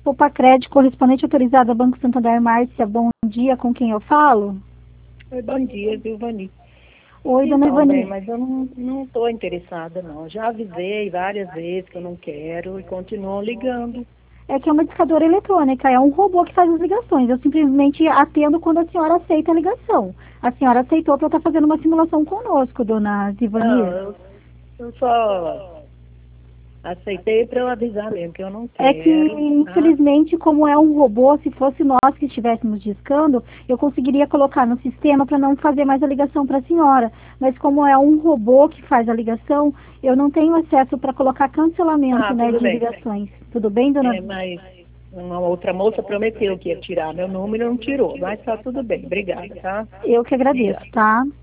Popacred, correspondente autorizada Banco Santander. Márcia, bom dia, com quem eu falo? Oi, bom dia, Vilvani. Oi, dona Então, Ivani. mas eu não estou interessada, não. Já avisei várias vezes que eu não quero e continuam ligando. É que é uma discadora eletrônica, é um robô que faz as ligações. Eu simplesmente atendo quando a senhora aceita a ligação. A senhora aceitou para estar fazendo uma simulação conosco, dona Não, Ivani. eu só aceitei para eu avisar mesmo que eu não É que, quero, tá? infelizmente, como é um robô, se fosse nós que estivéssemos discando, eu conseguiria colocar no sistema para não fazer mais a ligação para a senhora. Mas como é um robô que faz a ligação, eu não tenho acesso para colocar cancelamento, Ah, né, tudo de bem. ligações. Tudo bem, dona? Mas uma outra moça prometeu que ia tirar meu número e não tirou. Mas tá tudo bem. Obrigada, tá? Eu que agradeço, Obrigada. tá?